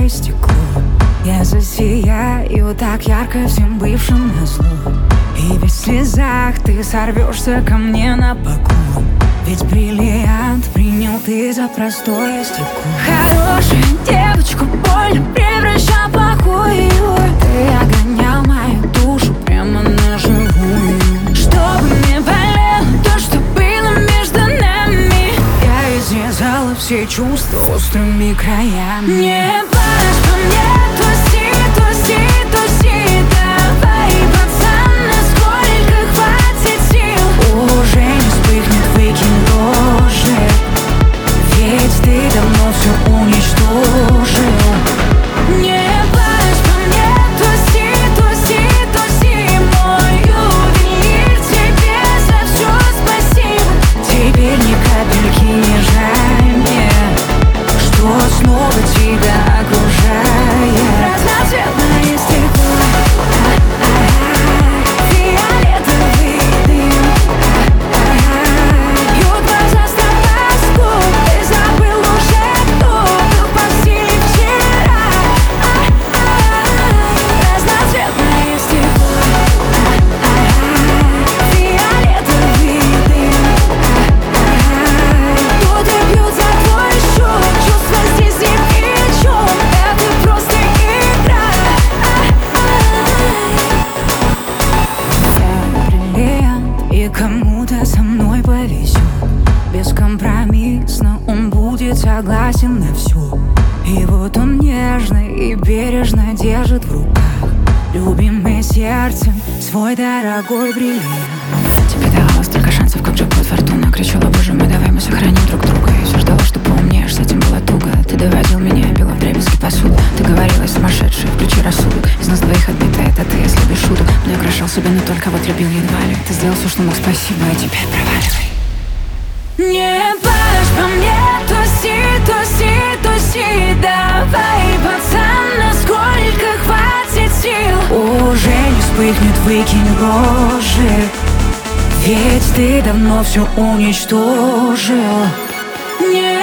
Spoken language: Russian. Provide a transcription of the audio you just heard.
тобой стекло. Я засияю так ярко всем бывшим назло. И ведь в слезах ты сорвешься ко мне на поклон. Ведь бриллиант принял ты за простое стекло. Хорошую девочку больно превращал в плохую. Ты огонял мою душу прямо на живую. Чтобы не болело то, что было между нами. Я изрезала все чувства острыми краями. Не плачь по мне, туси, туси, туси. Давай, пацан, насколько хватит сил. Уже не вспыхнет, выкинь дрожжи. Ведь ты давно все уничтожил. Не плачь по мне, туси, туси, туси. Мой ювелир, тебе за все спасибо. Теперь ни капельки не жаль мне, что снова тебя окружает. Разноцветное стекло, фиолетовый дым, бьют глаза с тобаску. Ты забыл уже, кто был по силе вчера. Разноцветное стекло, фиолетовый дым, тут и бьют за твой счет. Чувства здесь ни при чем, это просто игра. Я бриллиант, и кому-то со мной повезет. Бескомпромиссно он будет согласен на все. И вот он нежно и бережно держит в руках любимое сердцем свой дорогой бриллиант. Тебе давала столько шансов, как джекпот фортуна. Кричала: боже мой, давай мы сохраним друг друга. Я все ждала, что поумнеешь, с этим было туго. Ты доводил меня, била вдребезги посуду. Ты говорила: сумасшедший, включи рассудок. Из нас двоих отбитая это ты, если без шуток. Не украшал себя, но только вот любил едва ли. Ты сделал все, что мог, спасибо, а теперь проваливай. Не плачь по мне, туси, туси, туси. Давай, пацан, насколько хватит сил. Уже не вспыхнет, выкинь рожи. Ведь ты давно все уничтожил. Не